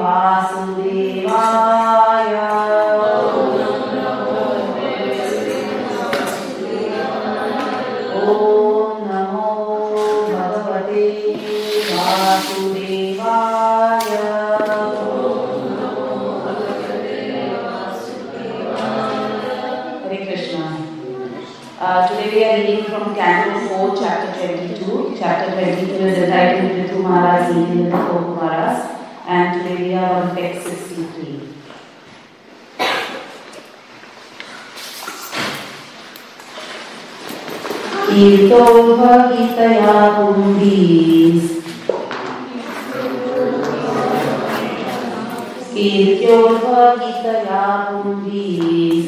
Vasudevaya. Om Namo Bhagavate Vasudevaya. Hare Krishna. Today we are reading from Canto 4, Chapter 22. Chapter 22 is entitled Prithu Maharaj Meeting with the Four Kumaras, and today we are on text 63. Kirtova Gitaya Pundis Kirtova Gitaya Pundis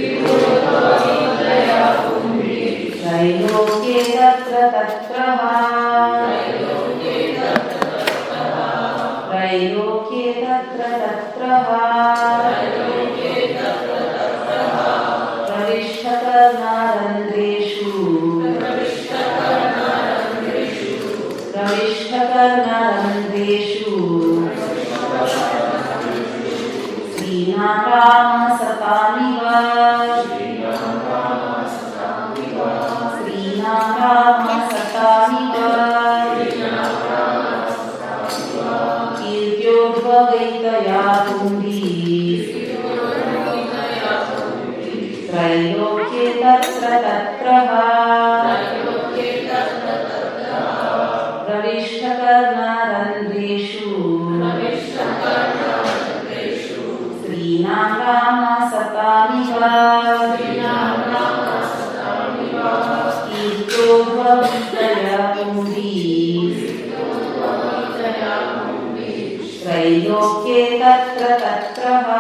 Trailoke Tatra Tatraha Trailoke Tatra Tatraha Pravishtakarnarandreshu Pravishtakarnarandreshu Srinakama Sataniva Srinakama Sataniva Kirtyodvagaitaya Pundis Trailoke Tatra Tatraha Pravishtakarnarandreshu Srinakama Sataniva Kirtyodvagaitaya Pundis Trailoke Tatra Tatraha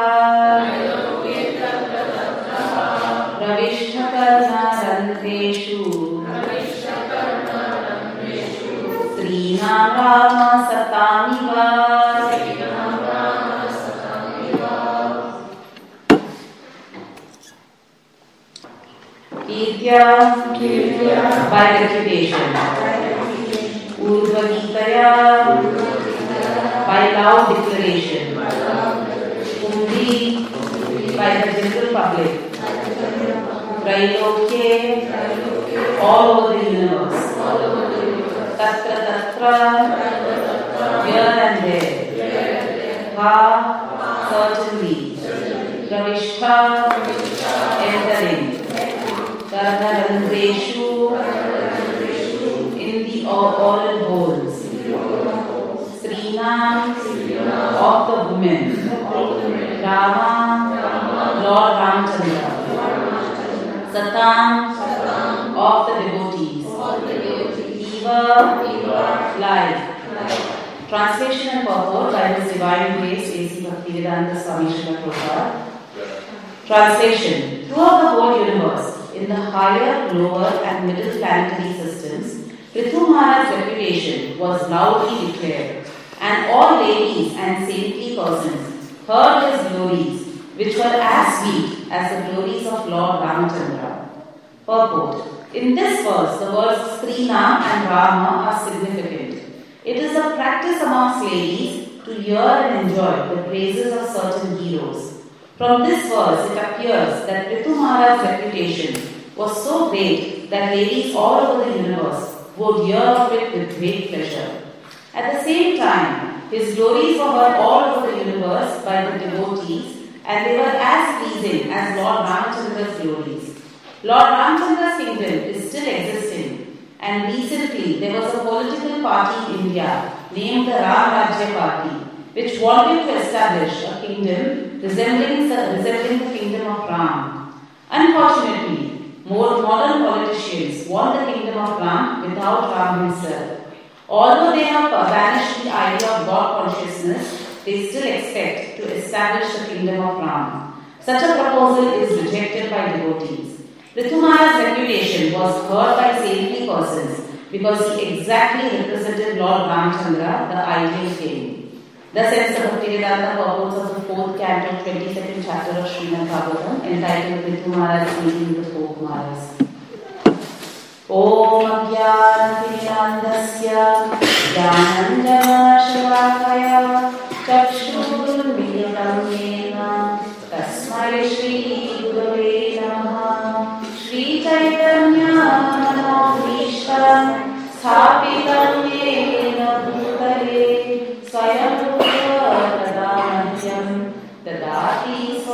Pravishtakarnarandreshu Srinakama Sataniva. Kirtya by reputation. Urvagitaya by loud declaration. Pundi by the general public. Trailoke all over the universe. Tatra Tatra here and there. Ha certainly. Pravishta entering. Karnarandreshu in the oral holes. Srinam of the women. Rama Lord Ramchandra. Satam of the devotees. Eva life. Translation and purport by His Divine Grace A.C. Bhaktivedanta Swami Srila Prabhupada. Translation. Throughout the whole universe, in the higher, lower and middle planetary systems, Prithu Maharaj's reputation was loudly declared, and all ladies and saintly persons heard his glories, which were as sweet as the glories of Lord Ramchandra. Purport. In this verse, the words Srinam and Rama are significant. It is a practice amongst ladies to hear and enjoy the praises of certain heroes. From this verse, it appears that Prithu Maharaj's reputation was so great that ladies all over the universe would hear of it with great pleasure. At the same time, his glories were heard all over the universe by the devotees, and they were as pleasing as Lord Ramchandra's glories. Lord Ramchandra's kingdom is still existing, and recently there was a political party in India named the Ram Rajya Party, which wanted to establish a kingdom resembling the kingdom of Ram. Unfortunately, more modern politicians want the kingdom of Ram without Ram himself. Although they have banished the idea of God consciousness, they still expect to establish the kingdom of Ram. Such a proposal is rejected by devotees. Prithu Maharaj's reputation was heard by saintly persons because he exactly represented Lord Ramchandra, the ideal king. Thus ends the Bhaktivedanta purports of the 4th canto, 22nd chapter of Srimad Bhagavatam, entitled Prithu Maharaj's Meeting with the Four Kumaras. Om Ajnana-Timirandasya Jnananjana-Shalakaya Chakshur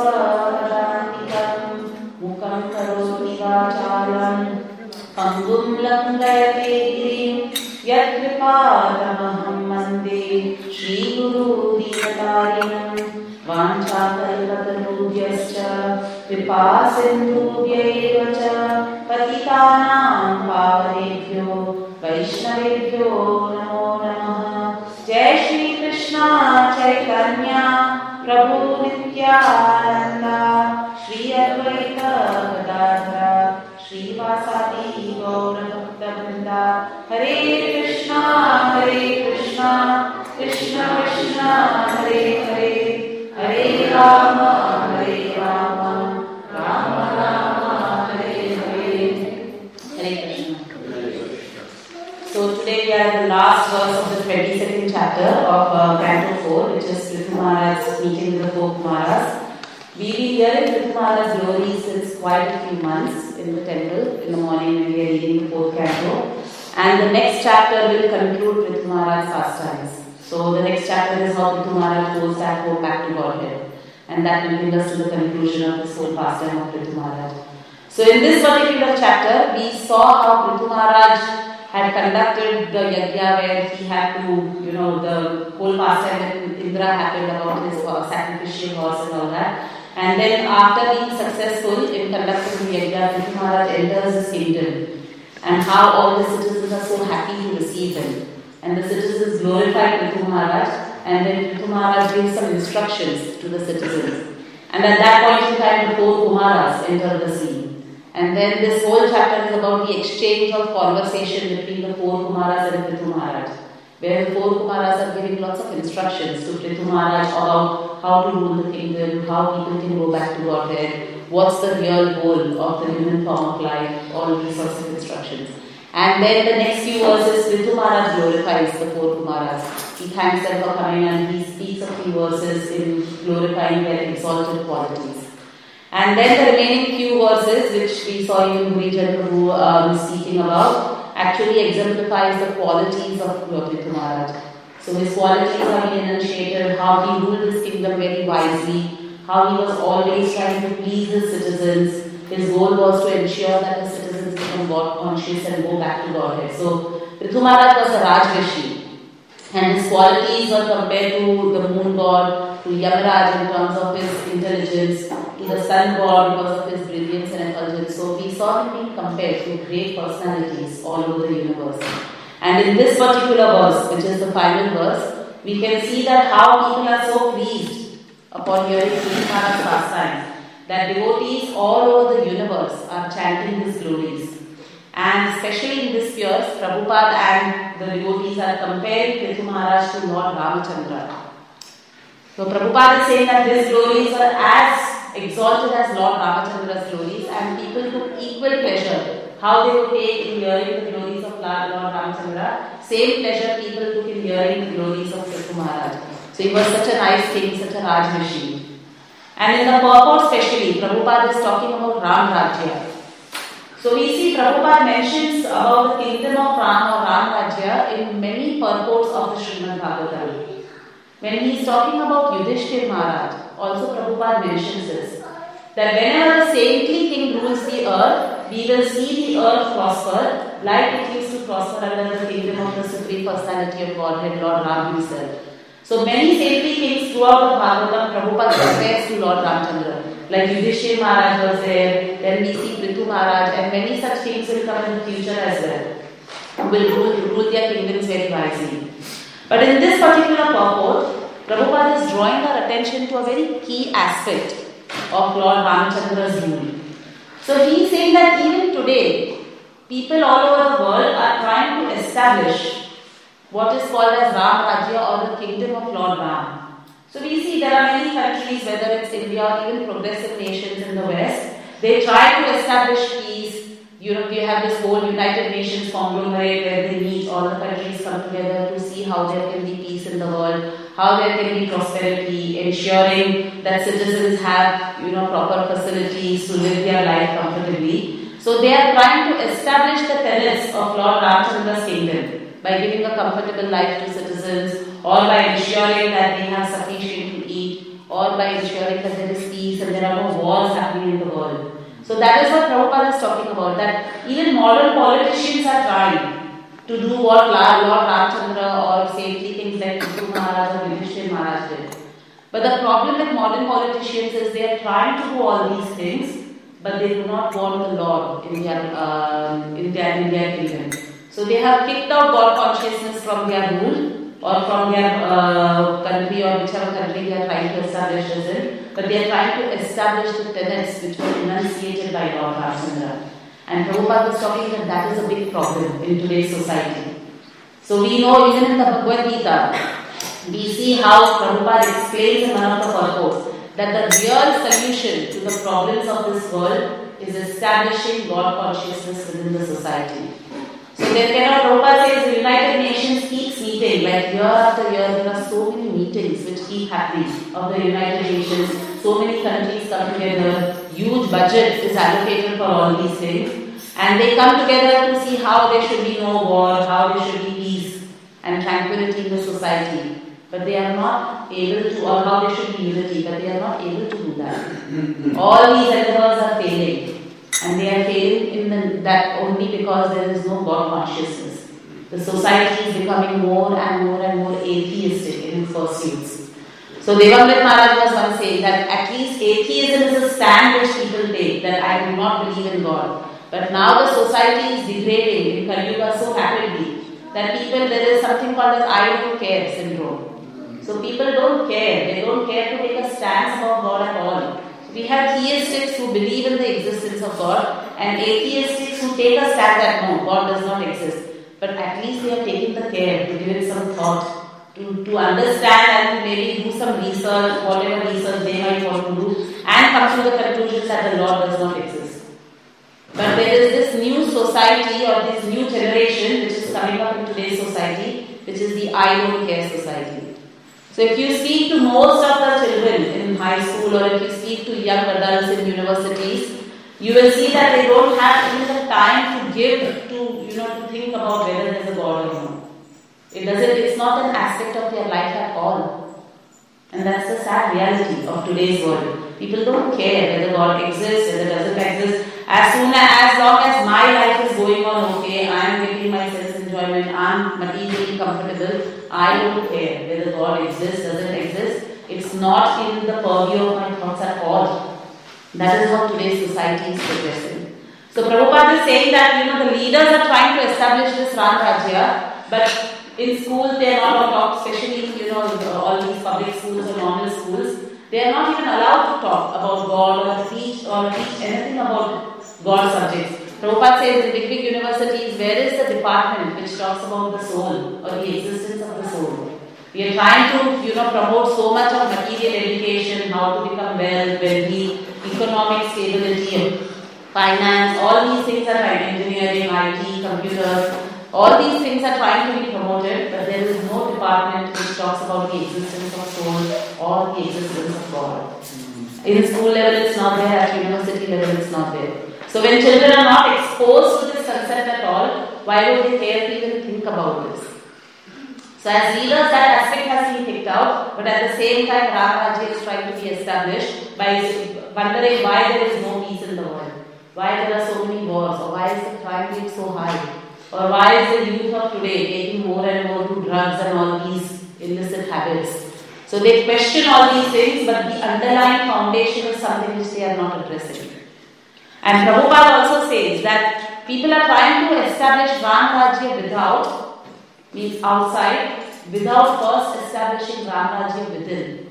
स्वदान्तिकम् मुखं करोति वाचालं पङ्गुं लङ्घयते गिरिं यत्कृपातमहं वन्दे श्रीगुरुदीनतारिणं वाञ्छाकल्पतरुभ्यश्च कृपासिन्धुभ्यैव च पतितानां पावनेभ्यो वैष्णवेभ्यो नमो नमः। जय श्री कृष्ण चैतन्य प्रभु नित्यानंद श्री अद्वैत गदाधर श्रीवासादि गौरभक्तवृंद। हरे कृष्णा कृष्ण कृष्ण हरे हरे हरे राम राम राम हरे हरे। हरे Krishna. So today we are in the last verse of the 22nd chapter of Canto 4, which is Prithu Maharaj's meeting with the four Kumaras. We've been hearing Prithu Maharaj's glory since quite a few months in the temple in the morning when we are reading the fourth canto. And the next chapter will conclude Prithu Maharaj's pastimes. So the next chapter is how Prithu Maharaj goes back to Godhead. And that will bring us to the conclusion of this whole pastime of Prithu Maharaj. So in this particular chapter, we saw how Prithu Maharaj had conducted the yajna where he had to, the whole pastime with Indra happened about his sacrificial horse and all that. And then after being successful in conducting the yajna, Prithu Maharaj enters his kingdom. And how all the citizens are so happy to receive him. And the citizens glorify Prithu Maharaj. And then Prithu Maharaj gives some instructions to the citizens. And at that point in time, the four Kumaras enter the scene. And then this whole chapter is about the exchange of conversation between the four Kumaras and Prithu Maharaj, where the four Kumaras are giving lots of instructions to Prithu Maharaj about how to rule the kingdom, how people can go back to Godhead, what's the real goal of the human form of life, all these sorts of instructions. And then the next few verses, Prithu Maharaj glorifies the four Kumaras. He thanks them for coming and he speaks a few verses in glorifying their exalted qualities. And then the remaining few verses, which we saw even Gurujan Prabhu speaking about, actually exemplifies the qualities of Prithu Maharaj. So his qualities are being enunciated, how he ruled his kingdom very wisely, how he was always trying to please his citizens. His goal was to ensure that the citizens become God conscious and go back to Godhead. So Prithu Maharaj was a Rajrishi. And his qualities were compared to the moon god, to Yamaraj in terms of his intelligence, to the sun god because of his brilliance and effulgence. So we saw him being compared to great personalities all over the universe. And in this particular verse, which is the final verse, we can see that how people are so pleased upon hearing Prithu Maharaj's pastime, that devotees all over the universe are chanting his glories. And especially in this verse, Prabhupada and the devotees are comparing Prithu Maharaj to Lord Ramachandra. So Prabhupada is saying that these glories are as exalted as Lord Ramachandra's glories, and people took equal pleasure. How they would take in hearing the glories of Lord Ramachandra, same pleasure people took in hearing the glories of Prithu Maharaj. So he was such a nice king, such a Rajrishi. And in the purport especially, Prabhupada is talking about Ram Rajya. So we see Prabhupada mentions about the kingdom of Ram or Ram Rajya in many purports of the Srimad Bhagavatam. When he is talking about Yudhishthira Maharaj, also Prabhupada mentions this, that whenever a saintly king rules the earth, we will see the earth prosper like it used to prosper under the kingdom of the Supreme Personality of Godhead, Lord Ram himself. So many saintly kings throughout the Bhagavatam, Prabhupada compares to Lord Ramchandra. Like Yudhishthira Maharaj was there, then we see Prithu Maharaj, and many such kings will come in the future as well, who will rule their kingdoms very wisely. But in this particular purport, Prabhupada is drawing our attention to a very key aspect of Lord Ramachandra's rule. So he is saying that even today, people all over the world are trying to establish what is called as Ram Rajya or the kingdom of Lord Ram. So we see there are many countries, whether it's India or even progressive nations in the West, they try to establish peace. You have this whole United Nations conglomerate where they meet, all the countries come together to see how there can be peace in the world, how there can be prosperity, ensuring that citizens have proper facilities to live their life comfortably. So they are trying to establish the tenets of Lord Ramachandra's kingdom by giving a comfortable life to citizens, or by ensuring that they have sufficient to eat, or by ensuring that there is peace and there are no wars happening in the world. So that is what Prabhupada is talking about, that even modern politicians are trying to do what Lord Ramchandra or saintly things like Vishnu Maharaj or Yudhishthira Maharaj did. But the problem with modern politicians is they are trying to do all these things, but they do not want the Lord in their kingdom. So they have kicked out God consciousness from their rule or from their country or whichever country they are trying to establish this in, but they are trying to establish the tenets which were enunciated by Lord Ramchandra. And Prabhupada was talking that is a big problem in today's society. So we know even in the Bhagavad Gita, we see how Prabhupada explains in one of the purports that the real solution to the problems of this world is establishing God consciousness within the society. So Prabhupada says the United Nations keeps meeting, like year after year there are so many meetings which keep happening of the United Nations. So many countries come together, huge budget is allocated for all these things, and they come together to see how there should be no war, how there should be peace and tranquility in the society. But they are not able to, or how there should be unity, but they are not able to do that. All these endeavors are failing. And they are failing in that only because there is no God consciousness. The society is becoming more and more atheistic in its pursuits. So Devamrit Maharaj was once saying that at least atheism is a stand which people take, that I do not believe in God. But now the society is degrading in Kali Yuga so rapidly that there is something called as I don't care syndrome. So people don't care. They don't care to take a stance about God at all. We have theistics who believe in the existence of God and atheistics who take a stand that no, God does not exist. But at least they are taking the care to give it some thought, to understand and maybe do some research, whatever research they might want to do, and come to the conclusion that the Lord does not exist. But there is this new society or this new generation which is coming up in today's society, which is the I don't care society. So if you speak to most of the children in high school or if you speak to young adults in universities, you will see that they don't have even the time to give to think about whether there is a God or not. It's not an aspect of their life at all. And that's the sad reality of today's world. People don't care whether God exists, whether it doesn't exist. As long as my life is going on okay, I am getting my sense-enjoyment, I am materially comfortable, I don't care whether God exists, doesn't exist. It's not in the purview of my thoughts at all. That is how today's society is progressing. So Prabhupada is saying that the leaders are trying to establish this Ram Rajya, but in schools they are not allowed, especially all these public schools or normal schools, they are not even allowed to talk about God or teach anything about God subjects. Prabhupada says in big universities, where is the department which talks about the soul or the existence of the soul? We are trying to promote so much of material education, how to become wealthy, economic stability, finance, all these things are trying, engineering, IT, computers, all these things are trying to be promoted, but there is no department which talks about the existence of soul or the existence of God. In school level it's not there, at university level it's not there. So when children are not exposed to this concept at all, why would they care to even think about this? So as leaders, that aspect has been kicked out, but at the same time Ram Rajya is trying to be established by wondering why there is no peace in the world, why there are so many wars, or why is the crime rate so high, or why is the youth of today taking more and more to drugs and all these illicit habits. So they question all these things, but the underlying foundation is something which they are not addressing. And Prabhupada also says that people are trying to establish Ram Rajya means outside, without first establishing Ram Rajya within.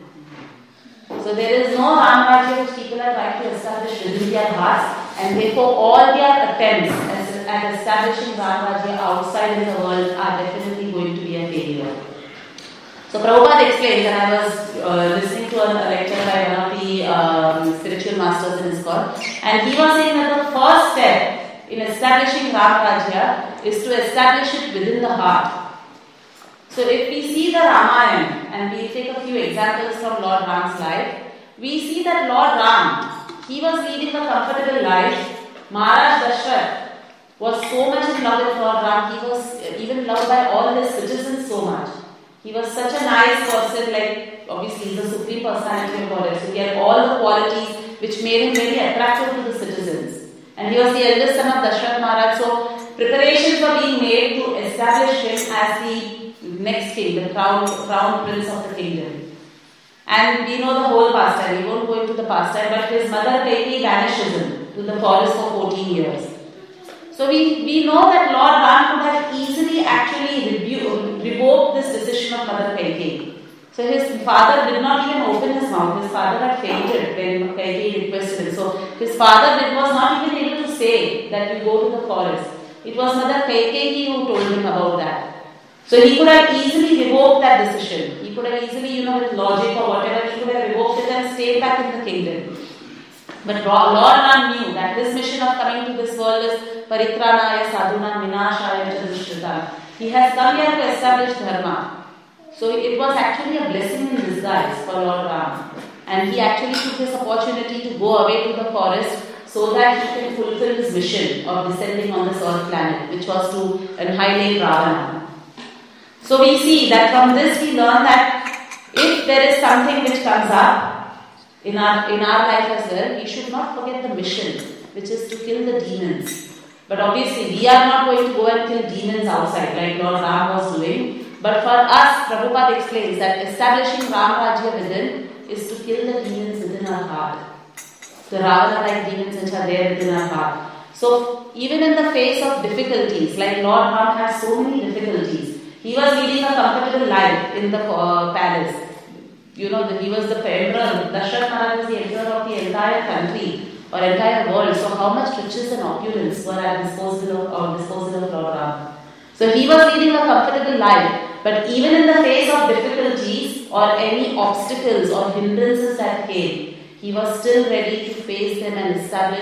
So there is no Ram Rajya which people are trying to establish within their hearts, and therefore all their attempts at establishing Ram Rajya outside in the world are definitely going to be a failure. So Prabhupada explains, and I was listening to a lecture by one of the spiritual masters in ISKCON, and he was saying that the first step in establishing Ram Rajya is to establish it within the heart. So if we see the Ramayana, and we take a few examples from Lord Ram's life, we see that Lord Ram, he was leading a comfortable life. Maharaj Dashrath was so much in love with Lord Ram, he was even loved by all his citizens so much. He was such a nice person, like obviously he's the supreme personality of Godhead, so he had all the qualities which made him very attractive to the citizens. And he was the eldest son of Dashrath Maharaj, so preparations were being made to establish him as the next king, the crown prince of the kingdom. And we know the whole pastime, we won't go into the pastime, but his mother Kaikeyi banishes him to the forest for 14 years. So we know that Lord Ram could have easily actually revoked this decision of Mother Kaikeyi. So his father did not even open his mouth. His father had fainted when Kaikeyi requested him. So his father was not even able to say that you go to the forest. It was Mother Kaikeyi who told him about that. So he could have easily revoked that decision. He could have easily, with logic or whatever, he could have revoked it and stayed back in the kingdom. But Lord Ram knew that his mission of coming to this world is Paritranaya Sadhunam Vinashaya Chadushrita. He has come here to establish Dharma. So it was actually a blessing in disguise for Lord Ram. And he actually took this opportunity to go away to the forest so that he can fulfill his mission of descending on this earth planet, which was to annihilate Ravana. So we see that from this we learn that if there is something which comes up in our life as well, we should not forget the mission, which is to kill the demons. But obviously we are not going to go and kill demons outside like Lord Ram was doing. But for us, Prabhupada explains that establishing Ram Rajya within is to kill the demons within our heart. The Ravana-like demons which are there within our heart. So even in the face of difficulties, like Lord Ram had so many difficulties, he was leading a comfortable life in the palace. He was the emperor. Dashrath Maharaj was the emperor of the entire country or entire world. So how much riches and opulence were at disposal of Lord Ram. So he was leading a comfortable life. But even in the face of difficulties or any obstacles or hindrances that came, he was still ready to face them and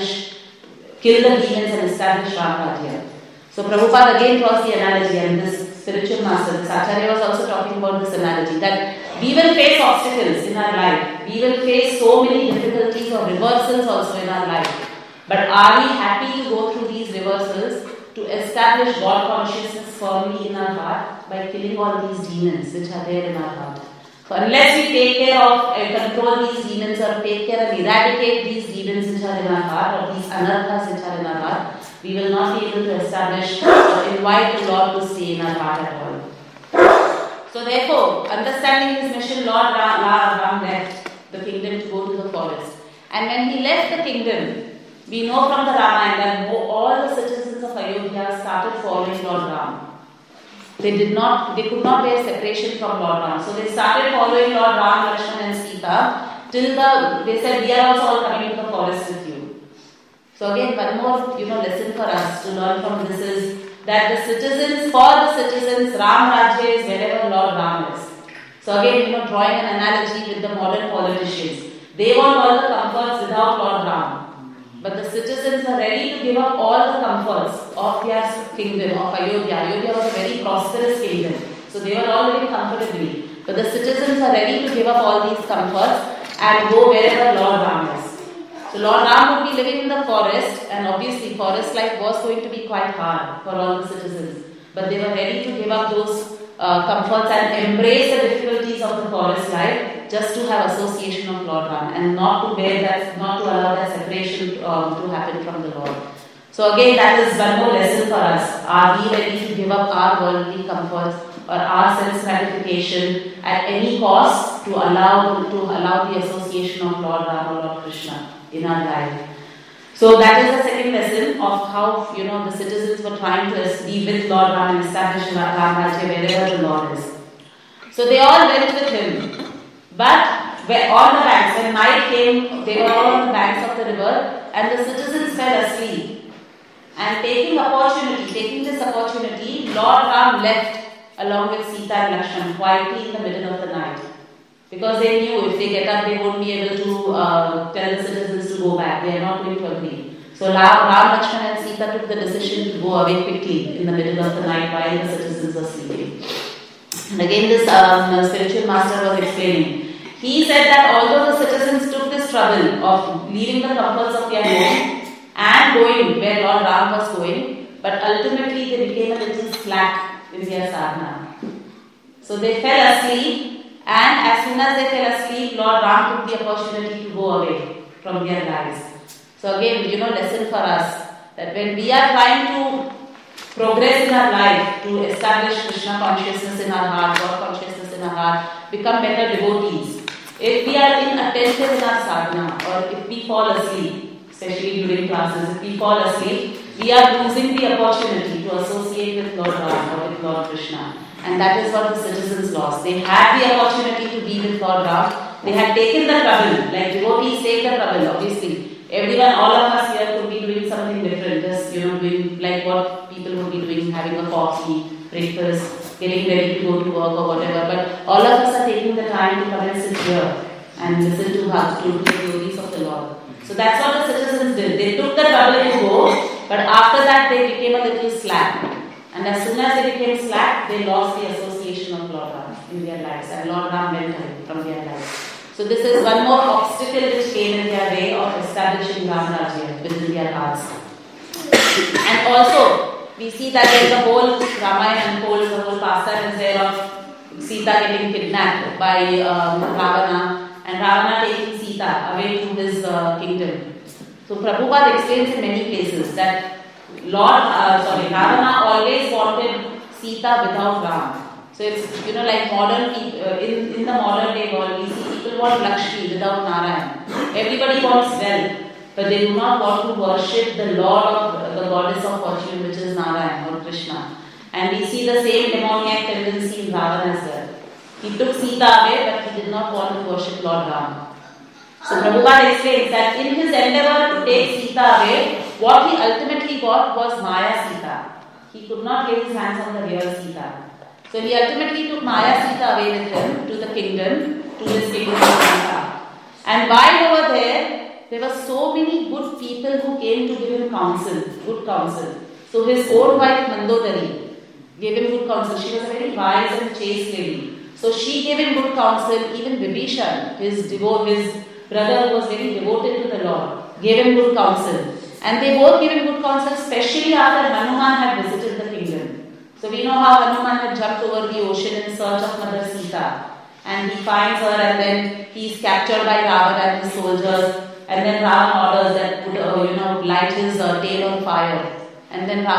kill the demons and establish Ramrajya. So Prabhupada again draws the analogy, and this spiritual master, this Acharya was also talking about this analogy, that we will face obstacles in our life. We will face so many difficulties or reversals also in our life. But are we happy to go through these reversals to establish God consciousness firmly in our heart by killing all these demons which are there in our heart? So unless we take care of and control these demons or take care and eradicate these demons which are in our heart or these anarthas which are in our heart, we will not be able to establish or invite the Lord to stay in our heart at all. So therefore, understanding his mission, Lord Ram left the kingdom to go to the forest. And when he left the kingdom, we know from the Ramayana that all the citizens of Ayodhya started following Lord Ram. They could not bear separation from Lord Ram. So they started following Lord Ram, Lakshmana and Sita till they said, we are also all coming to the forest with you. So again, one more lesson for us to learn from this is that for the citizens, Ram Rajya is wherever Lord Ram is. So again, drawing an analogy with the modern politicians. They want all the comforts without Lord Ram. But the citizens are ready to give up all the comforts of their kingdom, of Ayodhya. Ayodhya was a very prosperous kingdom. So they were all living comfortably. But the citizens are ready to give up all these comforts and go wherever Lord Ram is. So Lord Ram would be living in the forest, and obviously forest life was going to be quite hard for all the citizens. But they were ready to give up those comforts and embrace the difficulties of the forest life just to have association of Lord Ram and not to allow that separation to happen from the Lord. So again, that is one more lesson for us. Are we ready to give up our worldly comforts or our sense gratification at any cost to allow the association of Lord Ram or Lord Krishna in our life? So that is the second lesson of how the citizens were trying to be with Lord Ram and establish Ram Rajya wherever the Lord is. So they all went with him. But on the banks, when night came, they were all on the banks of the river, and the citizens fell asleep. And taking this opportunity, Lord Ram left along with Sita and Lakshmana quietly in the middle of the night. Because they knew if they get up, they won't be able to tell the citizens to go back. They are not going to agree. So Ram, Lakshmana and Sita took the decision to go away quickly in the middle of the night while the citizens were sleeping. And again, this spiritual master was explaining. He said that although the citizens took this trouble of leaving the comforts of their home and going where Lord Ram was going, but ultimately they became a little slack in their sadhana. So they fell asleep, And as soon as they fell asleep, Lord Ram took the opportunity to go away from their lives. So again, lesson for us that when we are trying to progress in our life, to establish Krishna consciousness in our heart, God consciousness in our heart, become better devotees. If we are inattentive in our sadhana, or if we fall asleep, especially during classes, if we fall asleep, we are losing the opportunity to associate with Lord Ram or with Lord Krishna. And that is what the citizens lost. They had the opportunity to be with Lord Ram. They had taken the trouble, like devotees take the trouble, obviously. Everyone, all of us here could be doing something different, just, doing like what people would be doing, having a coffee, breakfast, getting ready to go to work or whatever. But all of us are taking the time to come and sit here and listen to the glories of the Lord. So that's what the citizens did. They took the trouble to go, but after that they became a little slack. And as soon as they became slack, they lost the association of Lord Ram in their lives, and Lord Ram went away from their lives. So this is one more obstacle which came in their way of establishing Ram Rajya within their hearts. And also, we see that there is a whole Ramayana unfolds, the whole pastime is there of Sita getting kidnapped by Ravana, and Ravana taking Sita away to his kingdom. So Prabhupada explains in many places that Ravana always wanted Sita without Ram. So it's, like modern people, in the modern day world, we see people want Lakshmi without Narayan. Everybody wants wealth, but they do not want to worship the Lord of the goddess of fortune, which is Narayan or Krishna. And we see the same demoniac tendency in Ravana as well. He took Sita away, but he did not want to worship Lord Ram. So Prabhupada explains that in his endeavor to take Sita away, what he ultimately got was Maya Sita. He could not lay his hands on the real Sita. So he ultimately took Maya Sita away with him to the kingdom, to his kingdom of Lanka. And while over there were so many good people who came to give him counsel, good counsel. So his own wife Mandodari gave him good counsel. She was a very wise and chaste lady. So she gave him good counsel. Even Vibhishan, his brother who was very devoted to the Lord, gave him good counsel. And they both gave him good counsel, especially after Hanuman had visited the kingdom. So we know how Hanuman had jumped over the ocean in search of Mother Sita. And he finds her, and then he is captured by Ravana and his soldiers. And then Ravana orders that light his tail on fire. And then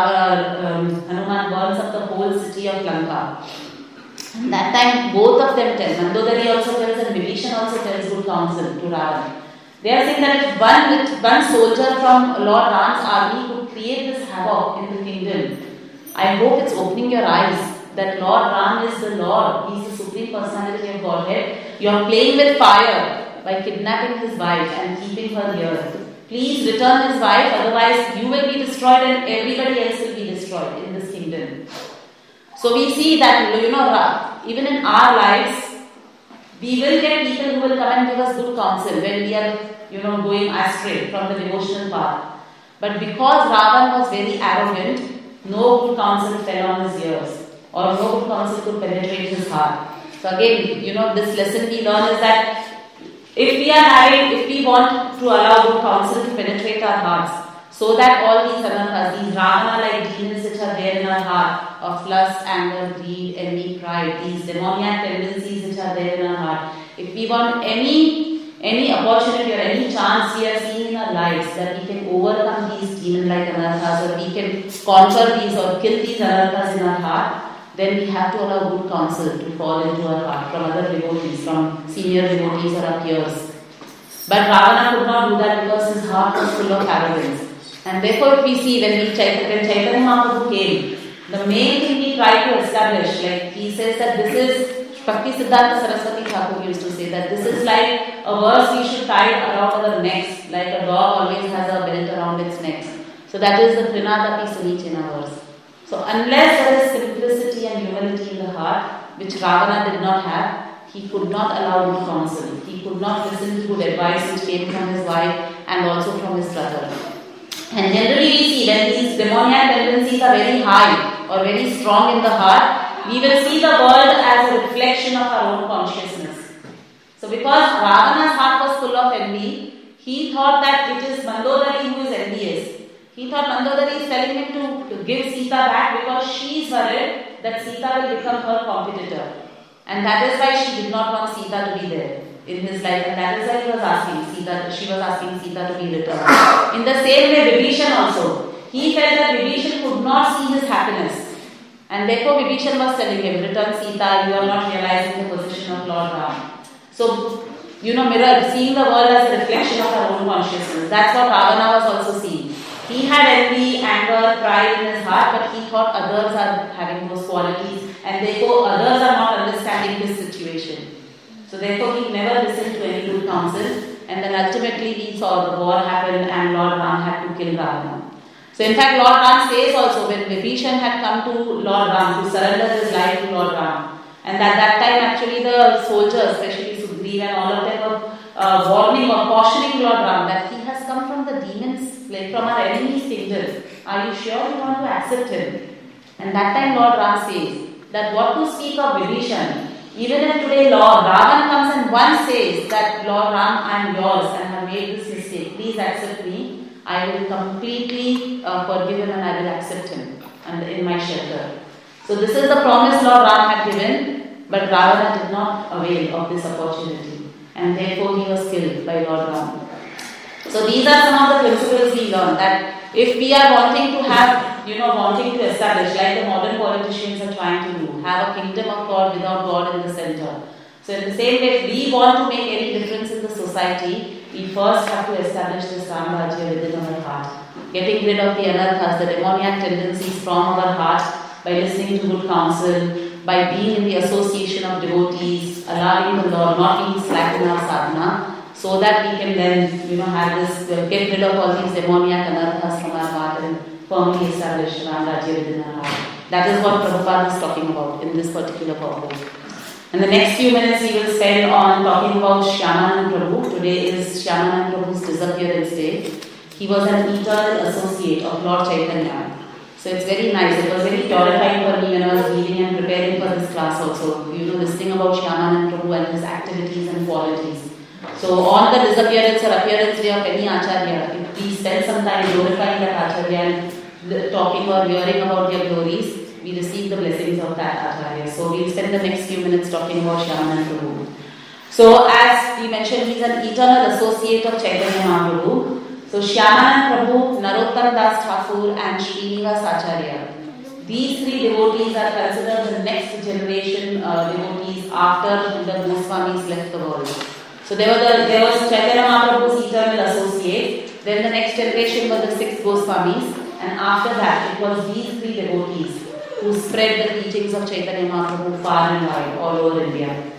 Hanuman burns up the whole city of Lanka. And that time both of them tell, Mandodari also tells and Vibhishan also tells good counsel to Ravana. They are saying that if one soldier from Lord Ram's army could create this havoc in the kingdom, I hope it's opening your eyes that Lord Ram is the Lord. He is the Supreme Personality of Godhead. You are playing with fire by kidnapping his wife and keeping her here. Please return his wife, otherwise you will be destroyed and everybody else will be destroyed in this kingdom. So we see that, even in our lives, we will get people who will come and give us good counsel when we are, going astray from the devotional path. But because Ravan was very arrogant, no good counsel fell on his ears, or no good counsel could penetrate his heart. So again, this lesson we learn is that if we want to allow good counsel to penetrate our hearts, so that all these anarthas, these Ravana-like demons which are there in our heart, of lust, anger, greed, envy, pride, these demoniac tendencies which are there in our heart, if we want any opportunity or any chance we are seeing in our lives that we can overcome these demon-like anarthas, or we can conquer these or kill these anarthas in our heart, then we have to allow good counsel to fall into our heart from other devotees, from senior devotees or our peers. But Ravana could not do that because his heart was full of arrogance. And therefore we see when Chaitanya Mahaprabhu came, the main thing he tried to establish, like he says that this is, Bhakti Siddhanta Saraswati Thakur used to say that this is like a verse we should tie around our necks, like a dog always has a belt around its neck. So that is the Prinadapi Sunichena verse. So unless there is simplicity and humility in the heart, which Ravana did not have, he could not allow good counsel. He could not listen to good advice which came from his wife and also from his brother. And generally we see when these demoniac tendencies are very high or very strong in the heart, we will see the world as a reflection of our own consciousness. So because Ravana's heart was full of envy, he thought that it is Mandodari who is envious. He thought Mandodari is telling him to give Sita back because she is worried that Sita will become her competitor. And that is why she did not want Sita to be there in his life, and that is why she was asking Sita to be returned. In the same way, Vibhishan also. He felt that Vibhishan could not see his happiness. And therefore Vibhishan was telling him, return Sita, you are not realizing the position of Lord Ram. So, seeing the world as a reflection of our own consciousness. That's what Ravana was also seeing. He had envy, anger, pride in his heart, but he thought others are having those qualities, and therefore others are not understanding his situation. So therefore he never listened to any good counsel, and then ultimately we saw the war happen and Lord Ram had to kill Ravana. So in fact Lord Ram says also, when Vibhishan had come to Lord Ram to surrender his life to Lord Ram, and at that time actually the soldiers, especially Sugriva and all of them were warning or cautioning Lord Ram that he has come from the demons, like from our enemy's kingdom. Are you sure you want to accept him? And that time Lord Ram says that what to speak of Vibhishan, even if today Lord Ravan comes and one says that Lord Ram, I am yours and have made this mistake, please accept me, I will completely forgive him and I will accept him in my shelter. So this is the promise Lord Ram had given, but Ravana did not avail of this opportunity, and therefore he was killed by Lord Ram. So these are some of the principles we learn, that if we are wanting to have, wanting to establish, like the modern politicians are trying to do, have a kingdom of God without God in the center. So in the same way, if we want to make any difference in the society, we first have to establish this Ramrajya within our heart. Getting rid of the anarthas, the demoniac tendencies from our heart by listening to good counsel, by being in the association of devotees, allowing the Lord, not being slack in our sadhana, so that we can then, have this, get rid of all these demoniac anarthas from our heart and firmly establish Ramrajya within our heart. That is what Prabhupada is talking about in this particular purpose. And the next few minutes we will spend on talking about Shyamanand Prabhu. Today is Shyamanand Prabhu's disappearance day. He was an eternal associate of Lord Chaitanya. So it's very nice. It was very purifying for me when I was reading and preparing for this class also. Listening about Shyamanand Prabhu and his activities and qualities. So on the disappearance or appearance day of any Acharya, if we spend some time glorifying that Acharya and talking or hearing about their glories, we receive the blessings of that Acharya. So we'll spend the next few minutes talking about Shyamanand Prabhu. So as we mentioned, he's an eternal associate of Chaitanya Mahaprabhu. So Shyamanand Prabhu, Narottam Das Thakur and Srinivas Acharya. These three devotees are considered the next generation devotees after the Goswamis left the world. So there was Chaitanya Mahaprabhu's eternal associate, then the next generation were the 6 Goswamis, and after that it was these three devotees who spread the teachings of Chaitanya Mahaprabhu far and wide all over India.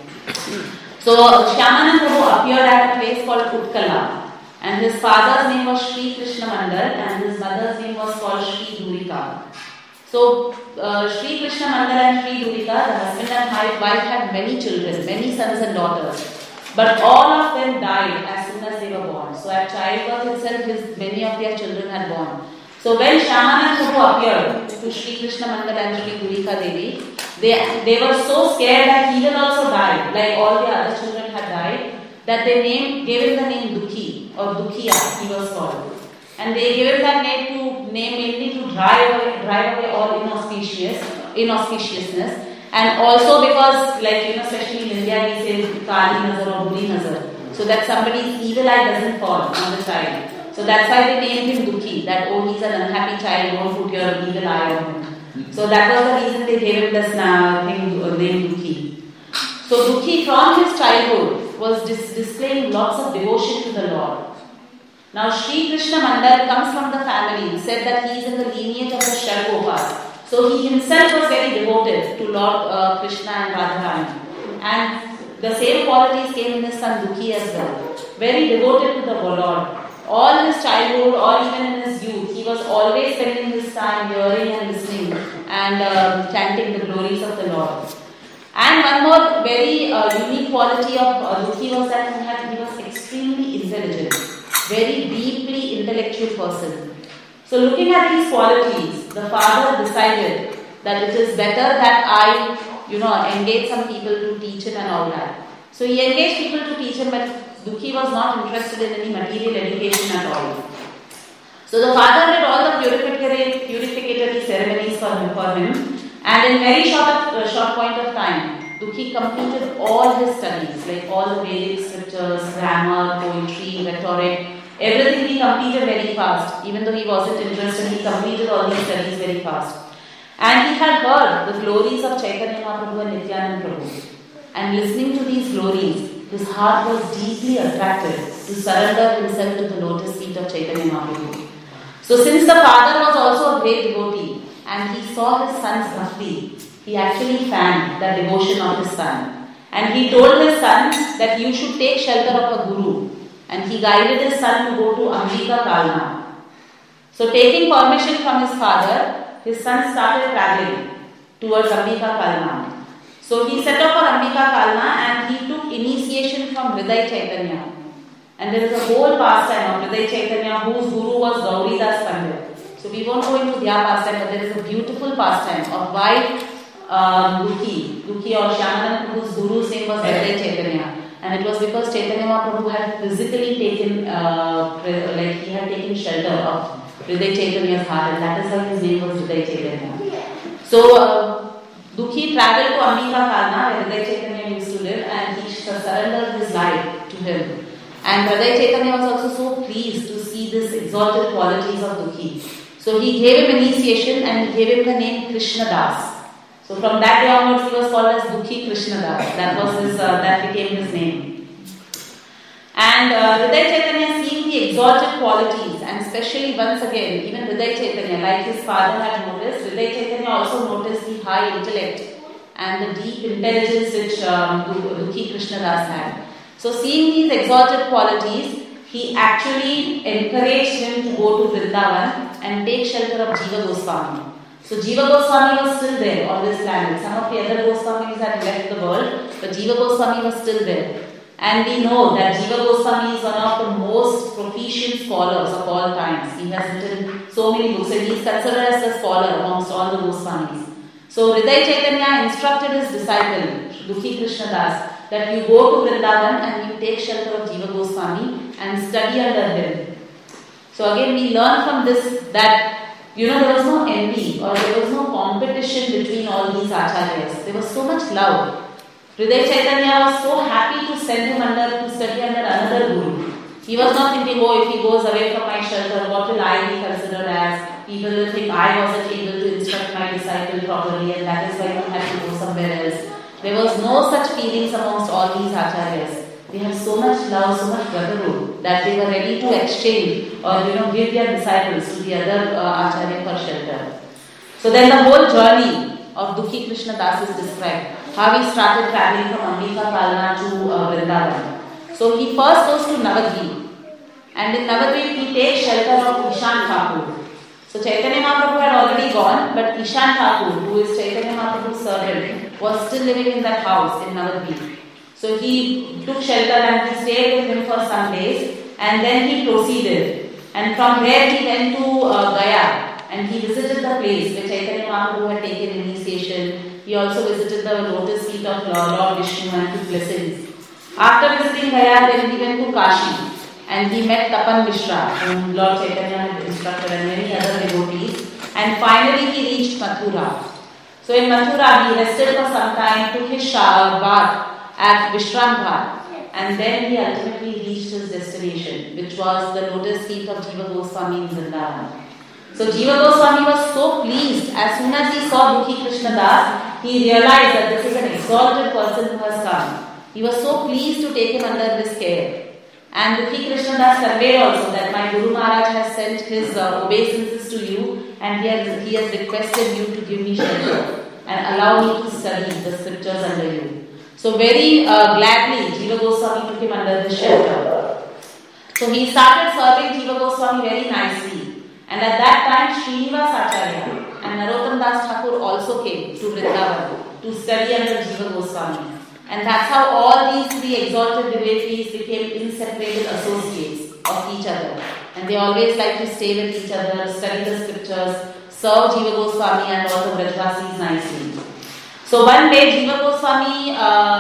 So Shyamanand Prabhu appeared at a place called Utkala, and his father's name was Sri Krishna Mandal and his mother's name was called Sri Durika. So Sri Krishna Mandal and Sri Durika, the husband and wife, had many children, many sons and daughters. But all of them died as soon as they were born. So at childbirth itself, many of their children had born. So when Shyamanand Prabhu appeared to Sri Krishna Mandal and Sri Durika Devi, they were so scared that he also died, like all the other children had died, that they gave him the name Dukhi or Dukhiya, he was called. And they gave him that name mainly to drive away all inauspiciousness. And also because, especially in India, we say Kali Nazar or Buri Nazar, so that somebody's evil eye doesn't fall on the child. So that's why they named him Dukhi, that he's an unhappy child, don't put your evil eye on him. So that was the reason they gave him this name Dukhi. So Dukhi from his childhood was displaying lots of devotion to the Lord. Now Sri Krishna Mandal comes from the family, said that he is in the lineage of the Sharagopas. So he himself was very devoted to Lord Krishna and Radharani. And the same qualities came in his son Dukhi as well. Very devoted to the Lord. All his childhood or even in his youth, he was always spending his time hearing and listening and chanting the glories of the Lord. And one more very unique quality of Dukhi was that he was extremely intelligent, very deeply intellectual person. So looking at these qualities, the father decided that it is better that I, engage some people to teach him and all that. So he engaged people to teach him, but Dukhi was not interested in any material education at all. So the father did all the purificatory ceremonies for him, and in very short point of time, Dukhi completed all his studies, like all the Vedic scriptures, grammar, poetry, rhetoric, everything he completed very fast. Even though he wasn't interested, he completed all these studies very fast. And he had heard the glories of Chaitanya Mahaprabhu and Nityananda Prabhu. And listening to these glories, his heart was deeply attracted to surrender himself to the lotus feet of Chaitanya Mahaprabhu. So since the father was also a great devotee and he saw his son's bhakti, he actually fanned the devotion of his son. And he told his son that you should take shelter of a guru. And he guided his son to go to Ambika Kalna. So taking permission from his father, his son started traveling towards Ambika Kalna. So he set off for Ambika Kalna and he took initiation from Hriday Chaitanya. And there is a whole pastime of Hriday Chaitanya whose guru was Gauridas Pandit. So we won't go into their pastime, but there is a beautiful pastime of why Dukhi or Shyamanand Prabhu's guru's name was Hriday Chaitanya. And it was because Chaitanya Mahaprabhu had physically taken, he had taken shelter of Hriday Chaitanya's heart, and that is why his name was Hriday Chaitanya. So Dukhi travelled to Ambika Kalna where Hriday Chaitanya used to live, and he surrendered his life to him. And Hriday Chaitanya was also so pleased to see these exalted qualities of Dukhi. So he gave him initiation and he gave him the name Krishna Das. So from that day onwards he was called as Dukhi Krishna Das. That became his name. And Hriday Chaitanya, seeing the exalted qualities, and especially once again, even Hriday Chaitanya, like his father had noticed, Hriday Chaitanya also noticed the high intellect and the deep intelligence which Dukhi Krishna Das had. So seeing these exalted qualities, he actually encouraged him to go to Vrindavan and take shelter of Jiva Goswami. So Jiva Goswami was still there on this planet. Some of the other Goswamis had left the world, but Jiva Goswami was still there. And we know that Jiva Goswami is one of the most proficient scholars of all times. He has written so many books and he is considered as a scholar amongst all the Goswamis. So Hriday Chaitanya instructed his disciple, Dukhi Krishna Das, that you go to Vrindavan and you take shelter of Jiva Goswami and study under him. So again we learn from this that there was no envy or there was no competition between all these acharyas. There was so much love. Hriday Chaitanya was so happy to send him to study under another guru. He was not thinking, if he goes away from my shelter, what will I be considered as? People will think I wasn't able to instruct my disciple properly and that is why he had to go somewhere else. There was no such feelings amongst all these acharyas. They had so much love, so much brotherhood that they were ready to exchange or give their disciples to the other acharya for shelter. So then the whole journey of Dukhi Krishna Das is described. How he started traveling from Ambika Kalna to Vrindavan. So he first goes to Navadvip, and in Navadvip he takes shelter of Ishan Thakur. So Chaitanya Mahaprabhu had already gone, but Ishan Thakur, who is Chaitanya Mahaprabhu's servant, was still living in that house in Navadvip. So he took shelter and he stayed with him for some days, and then he proceeded. And from there he went to Gaya, and he visited the place where Chaitanya Mahaprabhu had taken initiation. He also visited the lotus feet of Lord Vishnu and took blessings. After visiting Gaya, then he went to Kashi and he met Tapan Mishra, whom Lord Chaitanya had instructed, and many other devotees. And finally he reached Mathura. So in Mathura he rested for some time, took his bath at Vishram Ghat, and then he ultimately reached his destination, which was the lotus feet of Jiva Goswami in Vrindavan. So Jiva Goswami was so pleased. As soon as he saw Dukhi Krishna Das, he realized that this is an exalted person who has come. He was so pleased to take him under his care. And Dukhi Krishna Das conveyed also that my Guru Maharaj has sent his obeisances to you, and he has requested you to give me shelter and allow me to study the scriptures under you. So very gladly Jiva Goswami took him under his shelter. So he started serving Jiva Goswami very nicely. And at that time, Srinivas Acharya and Narottam Das Thakur also came to Vrindavan to study under Jiva Goswami. And that's how all these three exalted devotees became inseparable associates of each other. And they always like to stay with each other, study the scriptures, serve Jiva Goswami and all the Brajvasis nicely. So one day Jiva Goswami,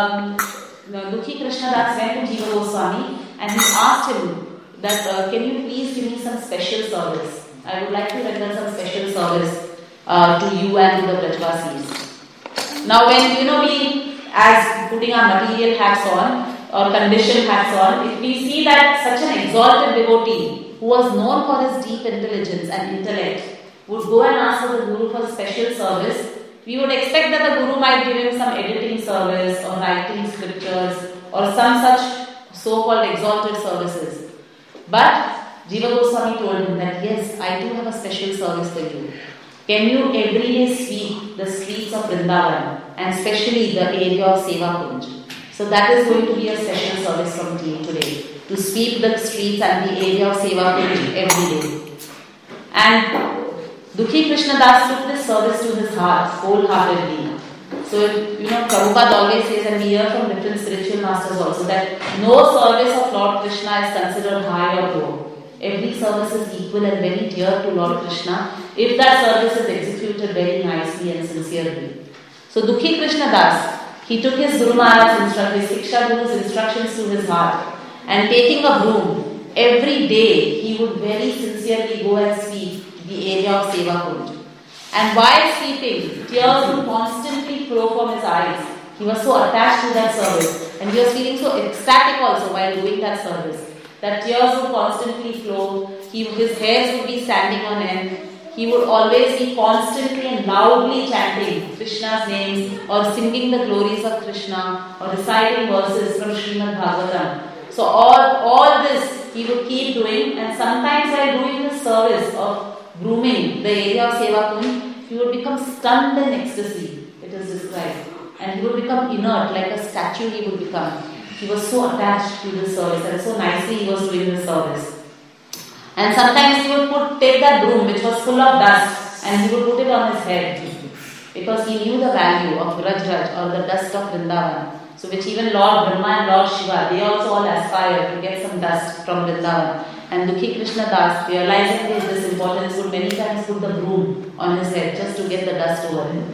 Dukhi Krishna Das went to Jiva Goswami and he asked him that can you please give me some special service? I would like to render some special service to you and to the Brajvasis. Now when we as putting our material hats on or conditioned hats on, if we see that such an exalted devotee who was known for his deep intelligence and intellect would go and ask for the Guru for special service, we would expect that the Guru might give him some editing service or writing scriptures or some such so-called exalted services. But Jiva Goswami told him that yes, I do have a special service for you. Can you every day sweep the streets of Vrindavan and especially the area of Seva Kunj? So that is going to be a special service from me today, to sweep the streets and the area of Seva Kunj every day. And Dukhi Krishna Das took this service to his heart wholeheartedly. So, Prabhupada always says, and we hear from different spiritual masters also, that no service of Lord Krishna is considered high or low. Every service is equal and very dear to Lord Krishna if that service is executed very nicely and sincerely. So, Dukhi Krishna Das, he took his Guru Maharaj's instructions, his Siksha Guru's instructions to his heart, and taking a broom, every day he would very sincerely go and sweep the area of Seva Kunj. And while sweeping, tears would constantly flow from his eyes. He was so attached to that service, and he was feeling so ecstatic also while doing that service, that tears would constantly flow. His hairs would be standing on end. He would always be constantly and loudly chanting Krishna's names or singing the glories of Krishna or reciting verses from Srimad Bhagavatam. So all this he would keep doing, and sometimes while doing the service of grooming the area of Seva Kunj, he would become stunned in ecstasy, it is described. And he would become inert, like a statue he would become. He was so attached to this service and so nicely he was doing the service. And sometimes he would take that broom which was full of dust and he would put it on his head, because he knew the value of Braj or the dust of Vrindavan. So which even Lord Brahma and Lord Shiva, they also all aspire to get some dust from Vrindavan. And Dukhi Krishna Das, realizing this importance, would many times put the broom on his head just to get the dust over him.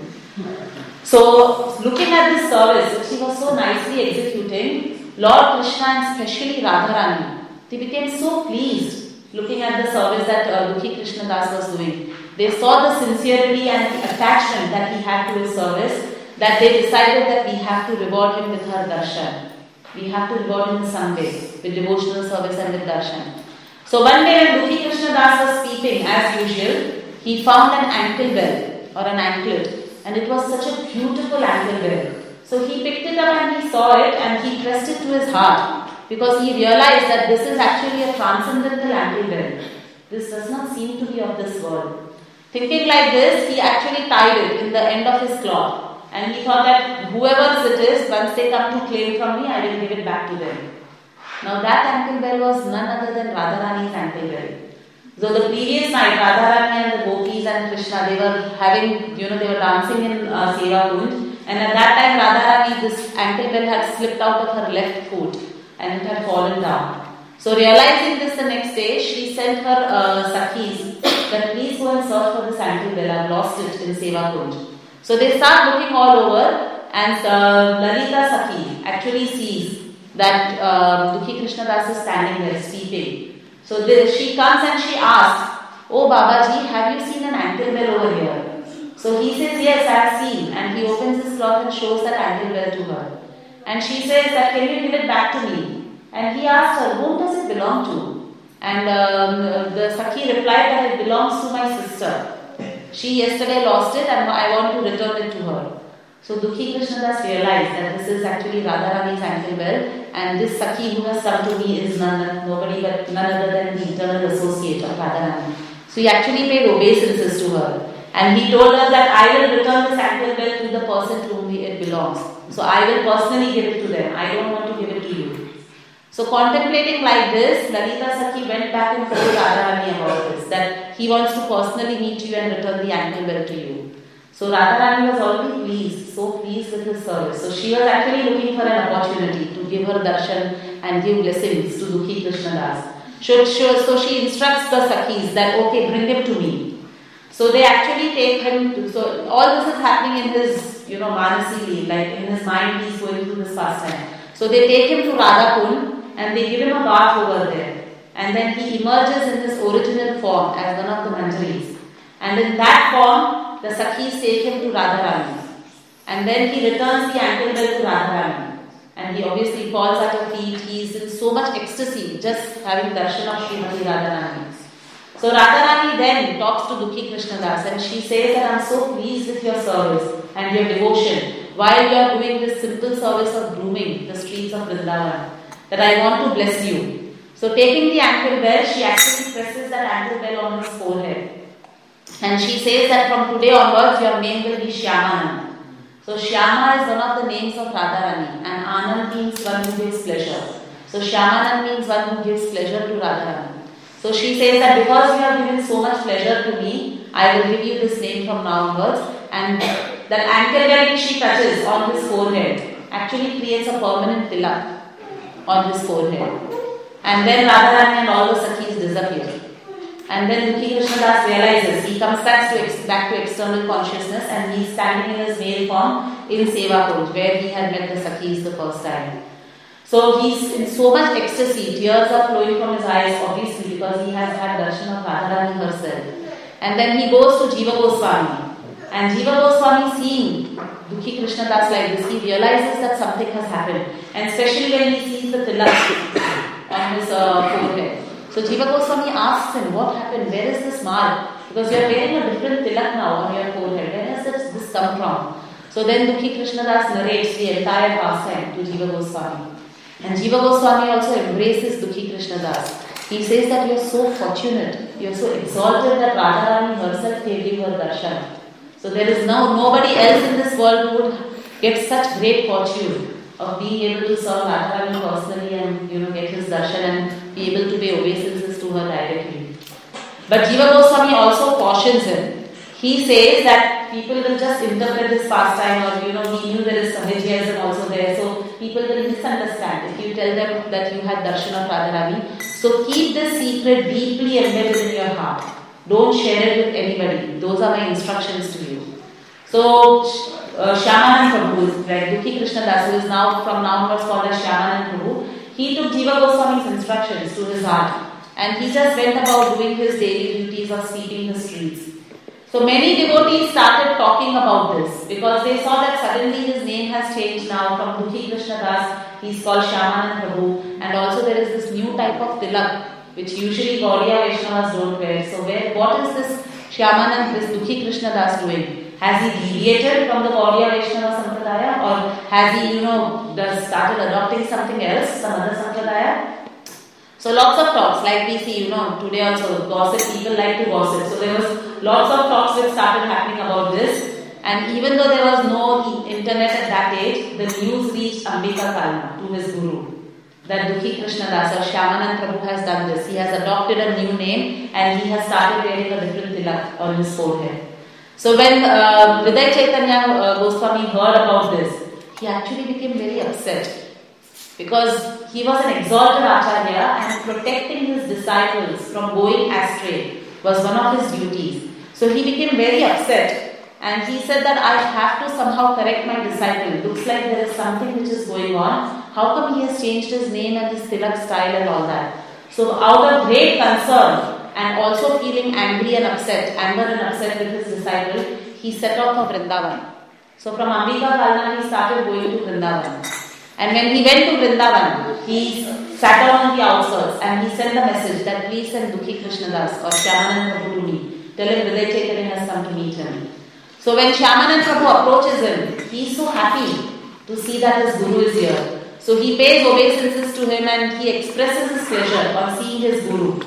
So, looking at this service, which he was so nicely executing, Lord Krishna and especially Radharani, they became so pleased looking at the service that Dukhi Krishna Das was doing. They saw the sincerity and the attachment that he had to his service, that they decided that we have to reward him with her darshan. We have to reward him in some way, with devotional service and with darshan. So one day when Dukhi Krishna Das was sweeping as usual, he found an ankle bell or an anklet, and it was such a beautiful ankle bell. So he picked it up and he saw it and he pressed it to his heart, because he realized that this is actually a transcendental ankle bell. This does not seem to be of this world. Thinking like this, he actually tied it in the end of his cloth, and he thought that whoever it is, once they come to claim from me, I will give it back to them. Now that ankle bell was none other than Radharani's ankle bell. So the previous night, Radharani and the gopis and Krishna, they were dancing in Seva Kunj, and at that time Radharani, this ankle bell had slipped out of her left foot and it had fallen down. So realizing this the next day, she sent her Sakhis that please go and search for this ankle bell, I've lost it in Seva Kunj. So they start looking all over, and Lalita Sakhi actually sees that Dukhi Krishna Das is standing there sweeping. So she comes and she asks, "Oh Babaji, have you seen an ankle bell over here?" So he says, "Yes, I have seen." And he opens his cloth and shows that ankle bell to her. And she says that, "Can you give it back to me?" And he asked her, "Whom does it belong to?" And the Sakhi replied that it belongs to my sister. She yesterday lost it and I want to return it to her. So Dukhi Krishna Das realized that this is actually Radharani's ankle bell, and this Sakhi who has come to me is none other than the eternal associate of Radharani. So he actually paid obeisances to her, and he told her that I will return this ankle bell to the person to whom it belongs. So I will personally give it to them. I don't want to give it to you. So contemplating like this, Lalita Sakhi went back and told Radharani about this, that he wants to personally meet you and return the ankle bell to you. So Radharani was already pleased, so pleased with his service. So she was actually looking for an opportunity to give her darshan and give blessings to Dukhi Krishna Das. So she instructs the Sakhis that, okay, bring him to me. So they actually take him so all this is happening in his, Manasi, like in his mind he's going through this pastime. So they take him to Radhakund and they give him a bath over there. And then he emerges in his original form as one of the Manjaris. And in that form, the Sakhis take him to Radharani. And then he returns the ankle bell to Radharani. And he obviously falls at her feet. He is in so much ecstasy just having darshan of Srimati Radharani. So Radharani then talks to Dukhi Krishnadas and she says that I am so pleased with your service and your devotion while you are doing this simple service of grooming the streets of Vrindavan, that I want to bless you. So taking the ankle bell, she actually presses that ankle bell on his forehead. And she says that from today onwards your name will be Shyamanand. So Shyama is one of the names of Radharani and Anand means one who gives pleasure. So Shyamanand means one who gives pleasure to Radharani. So she says that because you have given so much pleasure to me, I will give you this name from now onwards. And that ankle bell which she touches on his forehead actually creates a permanent tilak on his forehead. And then Radharani and all the Sakhis disappear. And then Dukhi Krishnadas realizes, he comes back to external consciousness and he is standing in his male form in Seva Kund, where he had met the Sakhis the first time. So he's in so much ecstasy, tears are flowing from his eyes, obviously because he has had darshan of Radharani herself. And then he goes to Jiva Goswami. And Jiva Goswami, seeing Dukhi Krishnadas like this, he realizes that something has happened. And especially when he sees the tilak on his forehead. So Jiva Goswami asks him, what happened? Where is this mark? Because you are wearing a different tilak now on your forehead. Where has this come from? So then Dukhi Krishnadas narrates the entire pastime to Jiva Goswami. And Jiva Goswami also embraces Dukhi Krishnadas. He says that you are so fortunate, you are so exalted that Radharani herself gave you her darshan. So there is now nobody else in this world who would get such great fortune of being able to serve Radharani personally and get his darshan and be able to pay obeisances to her directly. But Jiva Goswami also cautions him. He says that people will just interpret this pastime or he knew there is Sahajyasm also there, so people will misunderstand if you tell them that you had darshan of Radharani. So keep this secret deeply embedded in your heart. Don't share it with anybody. Those are my instructions to you. So Shyamanand Prabhu, like Dukhi Krishnadas, who is now from now onwards called as Shyamanand Prabhu, he took Jiva Goswami's instructions to his heart and he just went about doing his daily duties of sweeping the streets. So many devotees started talking about this because they saw that suddenly his name has changed now from Dukhi Krishnadas, he is called Shyamanand Prabhu, and also there is this new type of tilak which usually Gaudiya Vaishnavas don't wear. So what is this Shyamanand, this Dukhi Krishnadas doing? Has he deviated from the Gaudiya Vaishnava Sampradaya or has he started adopting something else, some other Sampradaya? So lots of talks, like we see, today also gossip, people like to gossip. So there was lots of talks which started happening about this. And even though there was no internet at that age, the news reached Ambika Kalna to his guru. That Dukhi Krishnadas or Shyamanand Prabhu has done this. He has adopted a new name and he has started wearing a different tilak on his forehead. So when Hriday Chaitanya Goswami heard about this, he actually became very upset. Because he was an exalted Acharya and protecting his disciples from going astray was one of his duties. So he became very upset and he said that I have to somehow correct my disciple. Looks like there is something which is going on. How come he has changed his name and his tilak style and all that? So out of great concern and also feeling angry and upset, anger and upset with his disciple, he set off for Vrindavan. So from Ambika Kalna he started going to Vrindavan. And when he went to Vrindavan, he sat down on the outskirts and he sent the message that please send Dukhi Krishnadas or Shyamanand Prabhu to me. Tell him Hriday Chaitanya has come to meet him. So when Shyamanand Prabhu approaches him, he is so happy to see that his guru is here. So he pays obeisances to him and he expresses his pleasure on seeing his guru.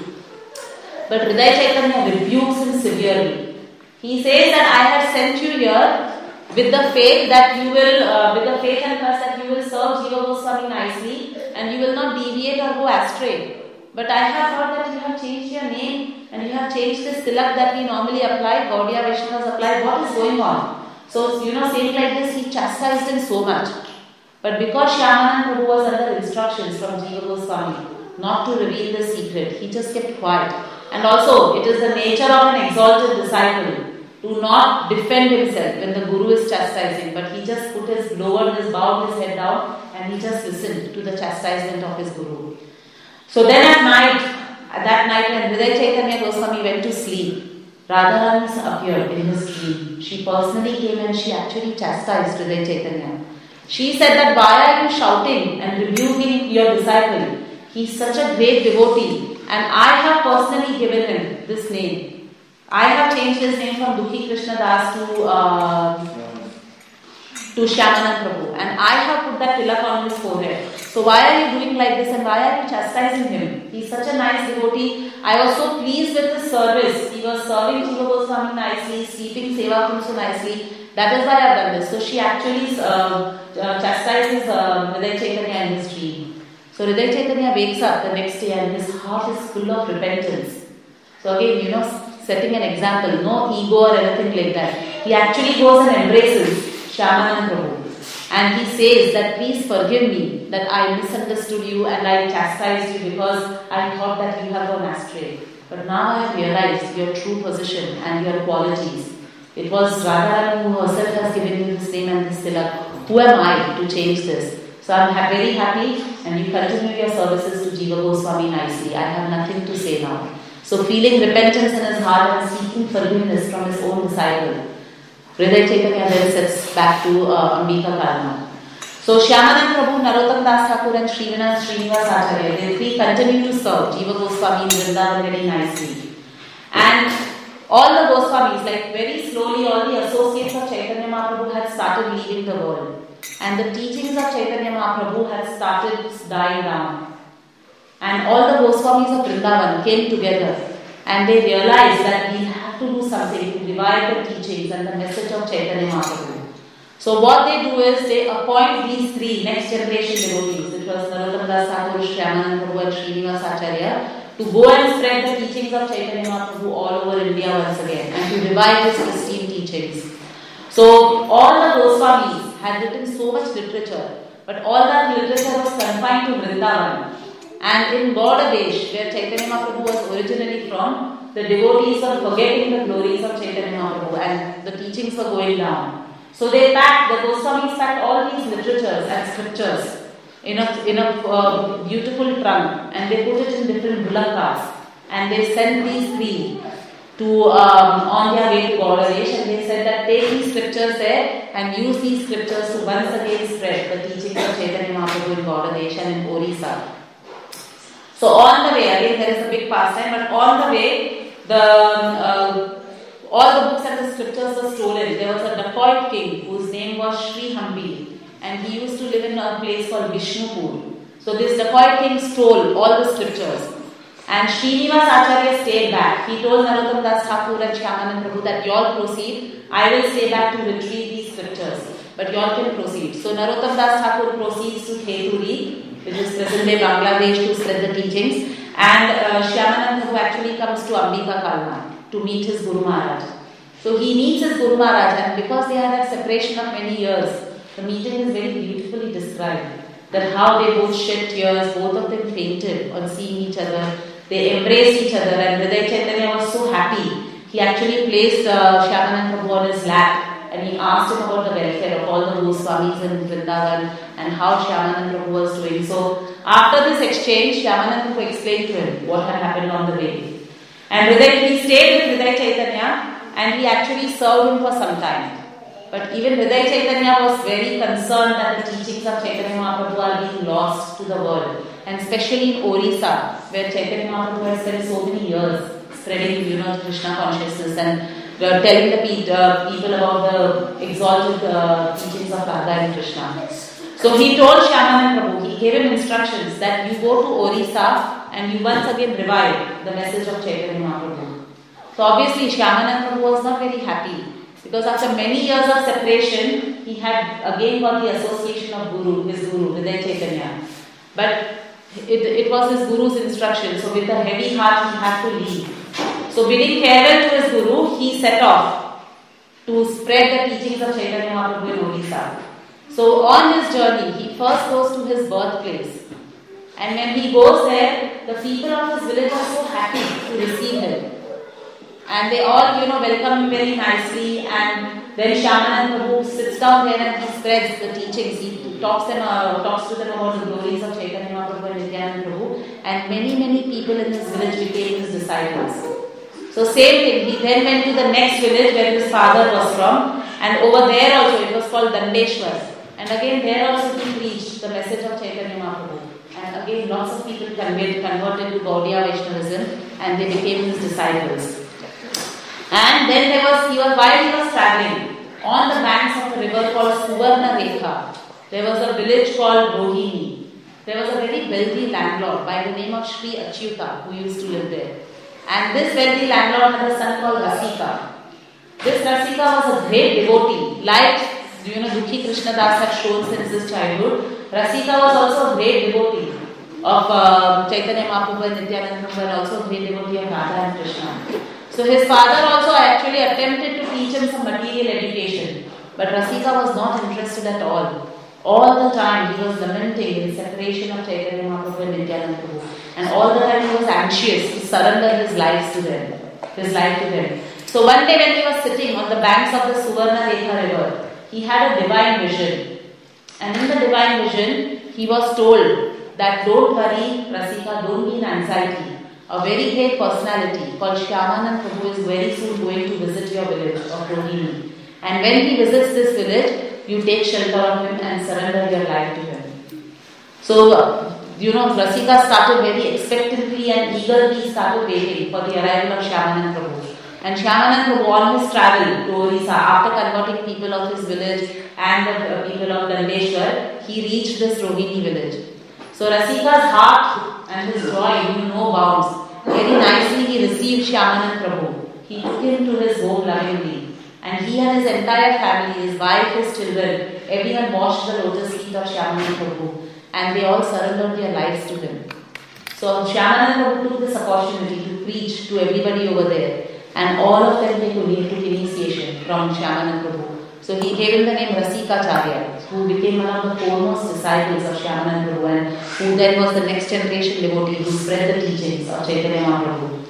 But Hriday Chaitanya rebukes him severely. He says that I have sent you here with the faith that you will, with the faith and trust that you will serve Jiva Goswami nicely and you will not deviate or go astray. But I have heard that you have changed your name and you have changed this tilak that we normally apply, Gaudiya Vaishnavas apply. What is going on? So, saying like this, he chastised him so much. But because Shyamanand Prabhu was under instructions from Jiva Goswami not to reveal the secret, he just kept quiet. And also, it is the nature of an exalted disciple to not defend himself when the guru is chastising, but he just bowed his head down and he just listened to the chastisement of his guru. So then that night when Hriday Chaitanya Goswami went to sleep, Radharani appeared in his dream. She personally came and she actually chastised Hridaya Chaitanya. She said that why are you shouting and rebuking your disciple? He's such a great devotee and I have personally given him this name. I have changed his name from Dukhi Krishna Das to Shyamanand Prabhu, and I have put that tilak on his forehead. So why are you doing like this and why are you chastising him? He's such a nice devotee. I was so pleased with his service. He was serving Jiva Goswami nicely, sleeping Seva Kum so nicely. That is why I have done this. So she actually chastises Hridaya Chaitanya in his dream. So Hridaya Chaitanya wakes up the next day and his heart is full of repentance. So again, setting an example, no ego or anything like that. He actually goes and embraces Shyamanand Prabhu. And he says that please forgive me that I misunderstood you and I chastised you because I thought that you have gone astray. But now I have realized your true position and your qualities. It was Radharani who herself has given you this name and this tilak. Who am I to change this? So I am very happy and you continue your services to Jiva Goswami nicely. I have nothing to say now. So feeling repentance in his heart and seeking forgiveness from his own disciple, Hridaya Chaitanya then sets back to Ambika Kalna. So Shyamanand Prabhu, Narottam Das Thakur and Srinivas Acharya, they three continue to serve Jiva Goswami in Vrindavan very nicely. And all the Goswamis, like very slowly, all the associates of Chaitanya Mahaprabhu had started leaving the world. And the teachings of Chaitanya Mahaprabhu had started dying down. And all the Goswamis of Vrindavan came together and they realized that we have to do something to revive the teachings and the message of Chaitanya Mahaprabhu. So what they do is they appoint these three next generation devotees, which was Narottam Das Thakur, Shyamanand Prabhu and Srinivas Acharya, to go and spread the teachings of Chaitanya Mahaprabhu all over India once again and to revive his pristine teachings. So all the Goswamis had written so much literature, but all that literature was confined to Vrindavan. And in Gaudadesh, where Chaitanya Mahaprabhu was originally from, the devotees were forgetting the glories of Chaitanya Mahaprabhu and the teachings were going down. So the Goswamis packed all these literatures and scriptures in a beautiful trunk and they put it in different bullock carts and they sent these three to on their way to Gaudadesh and they said that take these scriptures there and use these scriptures to once again spread the teachings of Chaitanya Mahaprabhu in Gaudadesh and in Orissa. So on the way, again there is a big pastime, but on the way, all the books and the scriptures were stolen. There was a dacoit king whose name was Sri Hambi and he used to live in a place called Vishnupur. So this dacoit king stole all the scriptures and Srinivas Acharya stayed back. He told Narottam Das Thakur and Shyamanand Prabhu that you all proceed, I will stay back to retrieve these scriptures, but you all can proceed. So Narottam Das Thakur proceeds to Kheturi, which is present-day Bangladesh, to spread the teachings, and Shyamanand Prabhu actually comes to Ambika Kalna to meet his Guru Maharaj. So he meets his Guru Maharaj and because they had that separation of many years, the meeting is very beautifully described. That how they both shed tears, both of them fainted on seeing each other. They embraced each other and Hridaya Chaitanya was so happy. He actually placed Shyamanand Prabhu on his lap and he asked him about the welfare of all the Goswamis in Vrindavan and how Shyamanand Prabhu was doing. So after this exchange, Shyamanand Prabhu explained to him what had happened on the way. And he stayed with Hridaya Chaitanya and he actually served him for some time. But even Hridaya Chaitanya was very concerned that the teachings of Chaitanya Mahaprabhu are being lost to the world. And especially in Orissa, where Chaitanya Mahaprabhu has spent so many years spreading, Krishna consciousness and telling the people about the exalted teachings of Radha and Krishna. So he told Shyamanand Prabhu, he gave him instructions that you go to Orissa and you once again revive the message of Chaitanya Mahaprabhu. So obviously Shyamanand Prabhu was not very happy because after many years of separation, he had again got the association of his Guru, Hridaya Chaitanya. But it was his Guru's instruction, so with a heavy heart he had to leave. So bidding farewell to his Guru, he set off to spread the teachings of Chaitanya Mahaprabhu in Orissa. So on his journey, he first goes to his birthplace. And when he goes there, the people of his village are so happy to receive him. And they all, welcome him very nicely. And then Shyamanand Prabhu sits down there and he spreads the teachings. He talks to them about the glories of Chaitanya Mahaprabhu and Nityananda Prabhu. And many people in his village became his disciples. So same thing, he then went to the next village where his father was from, and over there also it was called Dandeshwar. And again there also he preached the message of Chaitanya Mahaprabhu. And again lots of people converted to Gaudiya Vaishnavism and they became his disciples. And then while he was travelling on the banks of a river called Suvarna Rekha, there was a village called Rohini. There was a very wealthy landlord by the name of Sri Achyuta who used to live there. And this wealthy landlord had a son called Rasika. This Rasika was a great devotee, like Dukhi Krishnadas had shown since his childhood. Rasika was also a great devotee of Chaitanya Mahaprabhu and Nityananda Prabhu, and also a great devotee of Radha and Krishna. So his father also actually attempted to teach him some material education, but Rasika was not interested at all. All the time he was lamenting in separation of Chaitanya Mahaprabhu and Nityananda Prabhu, and all the time he was anxious to surrender his life to them. So one day when he was sitting on the banks of the Suvarna Rekha river, he had a divine vision. And in the divine vision, he was told that don't worry, Rasika, don't be in anxiety. A very great personality called Shyamanand Prabhu is very soon going to visit your village of Rohini. And when he visits this village, you take shelter of him and surrender your life to him. So, Rasika started very expectantly and eagerly started waiting for the arrival of Shyamanand Prabhu. And Shyamanand Prabhu on his travel to Orissa, after converting people of his village and the people of Dandeshwar, he reached this Rohini village. So Rasika's heart and his joy knew no bounds. Very nicely he received Shyamanand Prabhu. He took him to his home lovingly. And he and his entire family, his wife, his children, everyone washed the lotus feet of Shyamanand Prabhu. And they all surrendered their lives to him. So Shyamanand Prabhu took this opportunity to preach to everybody over there. And all of them took initiation from Shyamanand Prabhu. So he gave him the name Rasikacharya, who became one of the foremost disciples of Shyamanand Prabhu, and who then was the next generation devotee who spread the teachings of Chaitanya Mahaprabhu.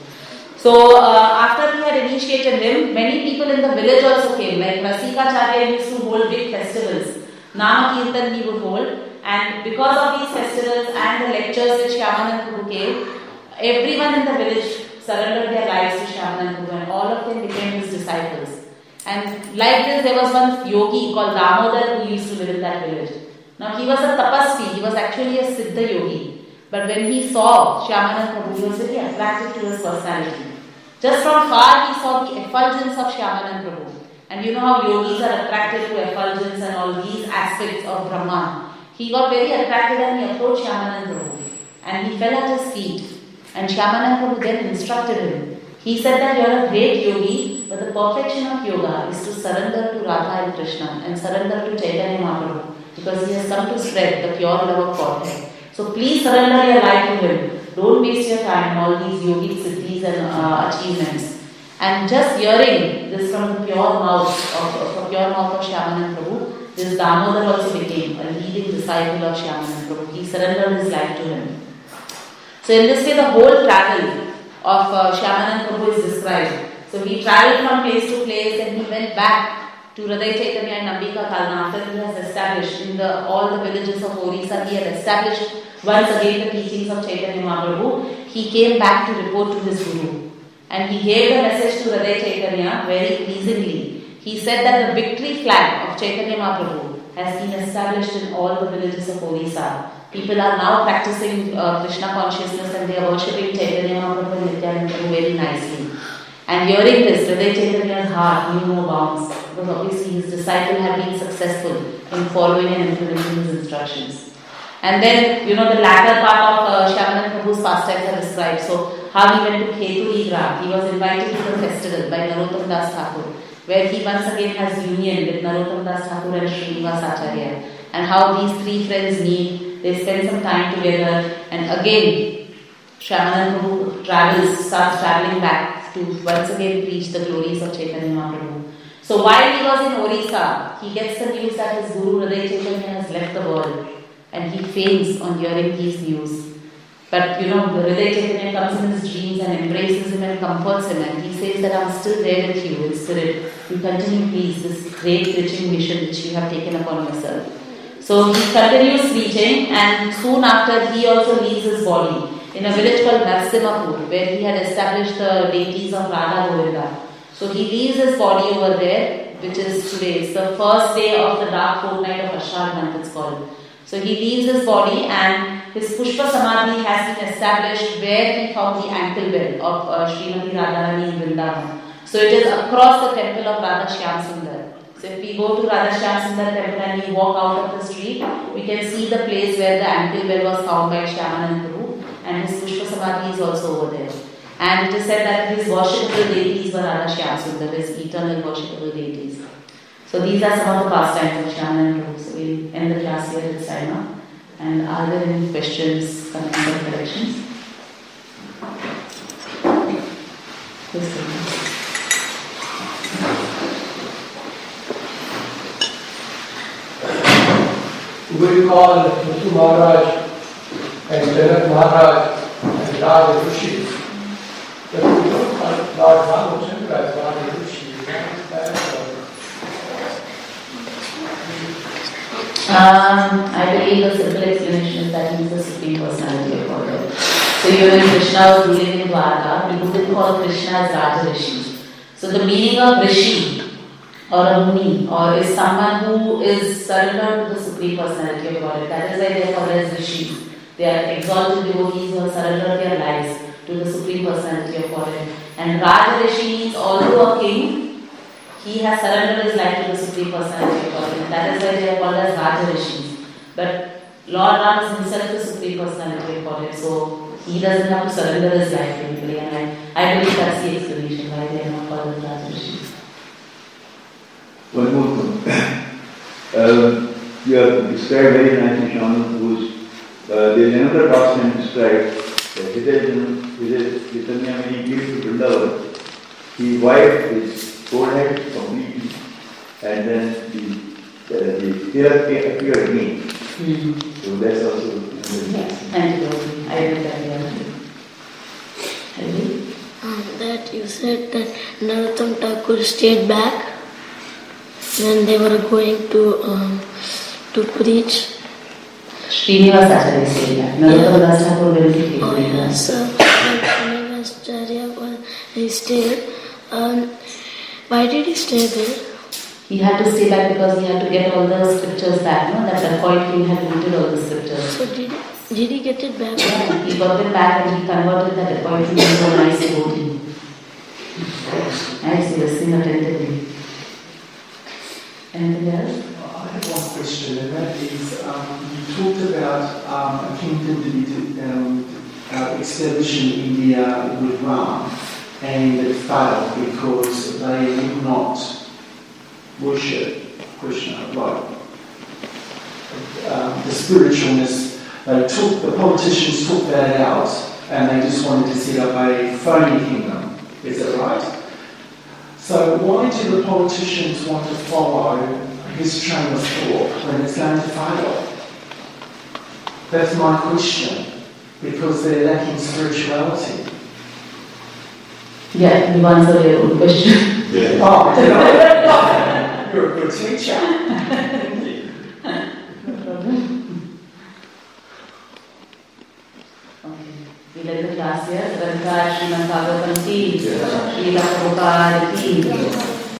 So after he had initiated him, many people in the village also came. Like Rasikacharya used to hold big festivals. Nama Kirtan he would hold, and because of these festivals and the lectures which Shyamanand Prabhu gave, everyone in the village surrendered their lives to Shyamanand Prabhu, and all of them became his disciples. And like this, there was one yogi called Damodar who used to live in that village. Now he was a tapasvi, he was actually a Siddha yogi. But when he saw Shyamanand Prabhu, he was really attracted to his personality. Just from far he saw the effulgence of Shyamanand Prabhu. And you know how yogis are attracted to effulgence and all these aspects of Brahman. He got very attracted and he approached Shyamanand Prabhu. And he fell at his feet. And Shyamanand Prabhu then instructed him. He said that you are a great yogi, but the perfection of yoga is to surrender to Radha and Krishna and surrender to Chaitanya Mahaprabhu, because he has come to spread the pure love of Godhead. So please surrender your life to him. Don't waste your time on all these yogic siddhis and achievements. And just hearing this from the pure mouth of Shyamanand Prabhu, this Damodar also became a leading disciple of Shyamanand Prabhu. He surrendered his life to him. So in this way, the whole travel of Shyamanand Prabhu is described. So he travelled from place to place and he went back to Hriday Chaitanya and Ambika Kalna after he has established in all the villages of Orissa. He had established once again the teachings of Chaitanya Mahaprabhu. He came back to report to his Guru. And he gave the message to Hriday Chaitanya very pleasingly. He said that the victory flag of Chaitanya Mahaprabhu has been established in all the villages of Orissa. People are now practicing Krishna consciousness and they are worshipping Chaitanya Mahaprabhu and Nityananda Prabhu very nicely. And hearing this, Hriday Chaitanya's heart knew no bounds, because obviously his disciple had been successful in following and implementing his instructions. And then, the latter part of Shyamanand Prabhu's pastimes are described. So, how he went to Kheturi Gram. He was invited to the festival by Narottam Das Thakur, where he once again has union with Narottam Das Thakur and Srinivas Acharya. And how these three friends meet, they spend some time together, and again, Shyamanand Prabhu starts travelling back to once again preach the glories of Chaitanya Mahaprabhu. So while he was in Orissa, he gets the news that his Guru Hriday Chaitanya has left the world, and he faints on hearing these news. But Hriday Chaitanya comes in his dreams and embraces him and comforts him, and he says that I'm still there with you in spirit. You continue please this great preaching mission which you have taken upon yourself. So he continues preaching, and soon after he also leaves his body. in a village called Narsimhapur, where he had established the deities of Radha Govinda. So he leaves his body over there, which is today. It's the first day of the dark fortnight of Ashar month, it's called. So he leaves his body, and his Pushpa Samadhi has been established where he found the ankle bell of Srimati Radharani in Vrindavan. So it is across the temple of Radha Shyam Sundar. So if we go to Radha Shyam Sundar temple and we walk out of the street, we can see the place where the ankle bell was found by Shyamanand Prabhu, and his Pushpa Samadhi is also over there. And it is said that his worshipable deities were Radha Shyam Sundar, his eternal worshipable deities. So these are some of the pastimes of Shyamanand Prabhu. So we'll end the class here this time now. And are there any questions, comments or corrections? Yes, we call Muthu Maharaj and Janak Maharaj and Radha Rishi. But we don't call Lord Ramachandra as Radha Rishi. I believe the simple explanation is that he is the Supreme Personality of Godhead. So even when Krishna was ruling in Dwarka, people didn't call Krishna as Raja Rishi. So the meaning of Rishi or a Muni or is someone who is surrendered to the Supreme Personality of Godhead. That is why they are called as Rishis. They are exalted devotees who have surrendered their lives to the Supreme Personality of Godhead. And Raja Rishi means although a king, he has surrendered his life to the Supreme Personality of Godhead. And that is why they are called as Raja Rishis. But Lord Ram is himself the Supreme Personality of Godhead. So he doesn't have to surrender his life to anybody. And I believe that's the explanation why they are not called as Raja Rishis. One more thing. You have described very nicely, Shaman, there is another pastime described that Chaitanya, when he came to Vrindavan, he wiped his forehead completely and then the tear appeared again. So that's also yes, thank you. I will tell you. That you said that Narottam Thakur stayed back when they were going to preach. Srinivas Acharya stayed back. Narottam Das Thakur will be taken. Oh yes, Srinivas Acharya he stayed. Why did he stay there? He had to stay back because he had to get all the scriptures back. No, at that point he had looted all the scriptures. So did he get it back? Yeah, he got it back and he converted that appointment into a nice devotee. Nice, listening attentively. Anything else? I have one question, and that is, you talked about a kingdom to be established in India with Ram, and it failed because they would not worship Krishna, like the spiritualness. The politicians took that out, and they just wanted to set up a phony kingdom. Is that right? So why do the politicians want to follow his train of thought when it's going to fail? That's my question. Because they're lacking spirituality. Yeah, you answered your own question. Yeah. Oh, did I? You're a good teacher. Thank you. No problem. Okay. We let the class here. Srimad Bhagavatam ki, Srila Prabhupada ki.